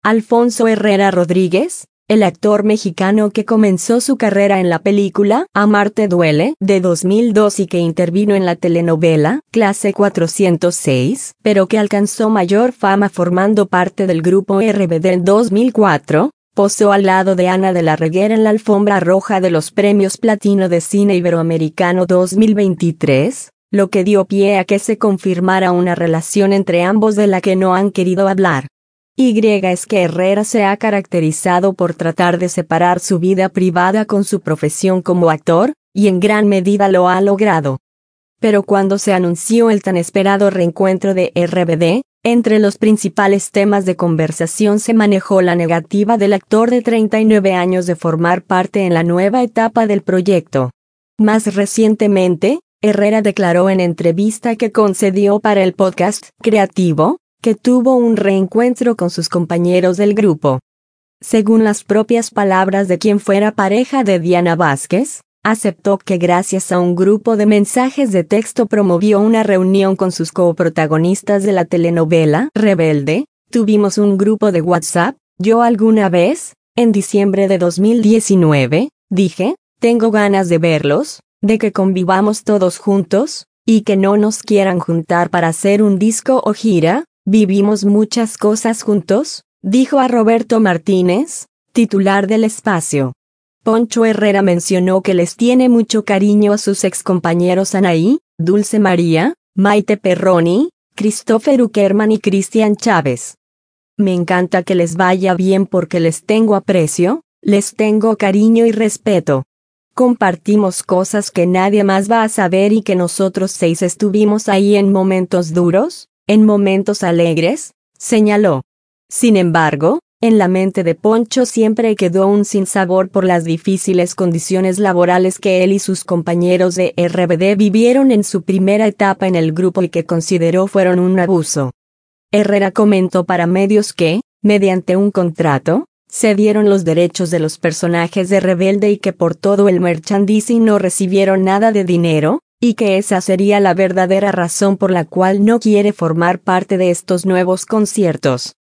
Alfonso Herrera Rodríguez, el actor mexicano que comenzó su carrera en la película Amarte duele de 2002 y que intervino en la telenovela Clase 406, pero que alcanzó mayor fama formando parte del grupo RBD en 2004, posó al lado de Ana de la Reguera en la alfombra roja de los Premios Platino de Cine Iberoamericano 2023, lo que dio pie a que se confirmara una relación entre ambos de la que no han querido hablar. Es que Herrera se ha caracterizado por tratar de separar su vida privada con su profesión como actor, y en gran medida lo ha logrado. Pero cuando se anunció el tan esperado reencuentro de RBD, entre los principales temas de conversación se manejó la negativa del actor de 39 años de formar parte en la nueva etapa del proyecto. Más recientemente, Herrera declaró en entrevista que concedió para el podcast Creativo, que tuvo un reencuentro con sus compañeros del grupo. Según las propias palabras de quien fuera pareja de Diana Vázquez, aceptó que gracias a un grupo de mensajes de texto promovió una reunión con sus coprotagonistas de la telenovela Rebelde. Tuvimos un grupo de WhatsApp. Yo alguna vez, en diciembre de 2019, dije, tengo ganas de verlos, de que convivamos todos juntos, y que no nos quieran juntar para hacer un disco o gira. Vivimos muchas cosas juntos, dijo a Roberto Martínez, titular del Espacio. Poncho Herrera mencionó que les tiene mucho cariño a sus excompañeros Anaí, Dulce María, Maite Perroni, Christopher Uckerman y Cristian Chávez. Me encanta que les vaya bien porque les tengo aprecio, les tengo cariño y respeto. Compartimos cosas que nadie más va a saber y que nosotros 6 estuvimos ahí en momentos duros, en momentos alegres, señaló. Sin embargo, en la mente de Poncho siempre quedó un sinsabor por las difíciles condiciones laborales que él y sus compañeros de RBD vivieron en su primera etapa en el grupo y que consideró fueron un abuso. Herrera comentó para medios que, mediante un contrato, se dieron los derechos de los personajes de Rebelde y que por todo el merchandising no recibieron nada de dinero, y que esa sería la verdadera razón por la cual no quiere formar parte de estos nuevos conciertos.